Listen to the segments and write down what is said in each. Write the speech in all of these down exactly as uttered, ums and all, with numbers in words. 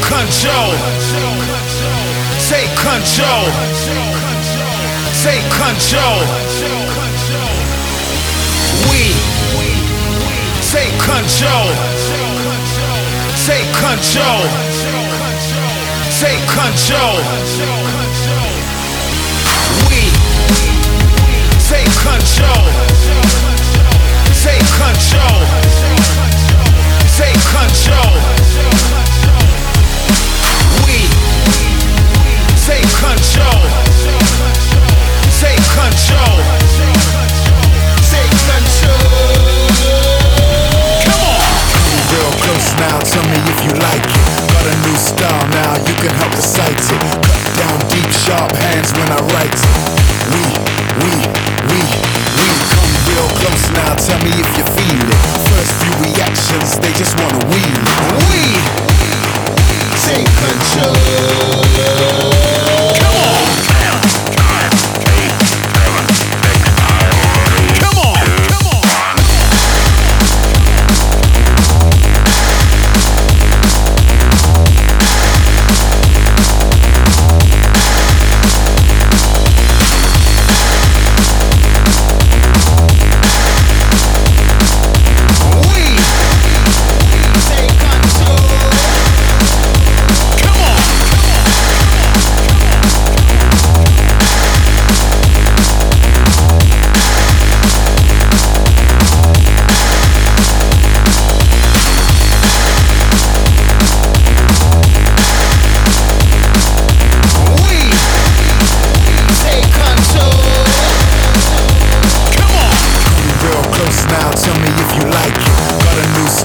control. Take control. Take control. We take control. Take control. Take control. We take control. Take control. Take control. We take control. Take control. Take control. Come on. Real close now, tell me if you like it. Got a new style now, you can help recite it. Cut down deep, sharp hands when I write it. We, we, we, we come real close now, tell me if you feel it. First few reactions, they just wanna wheel it. We take control.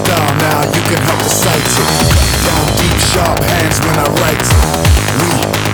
Can help recite it. Cut down deep, sharp hands when I write it. We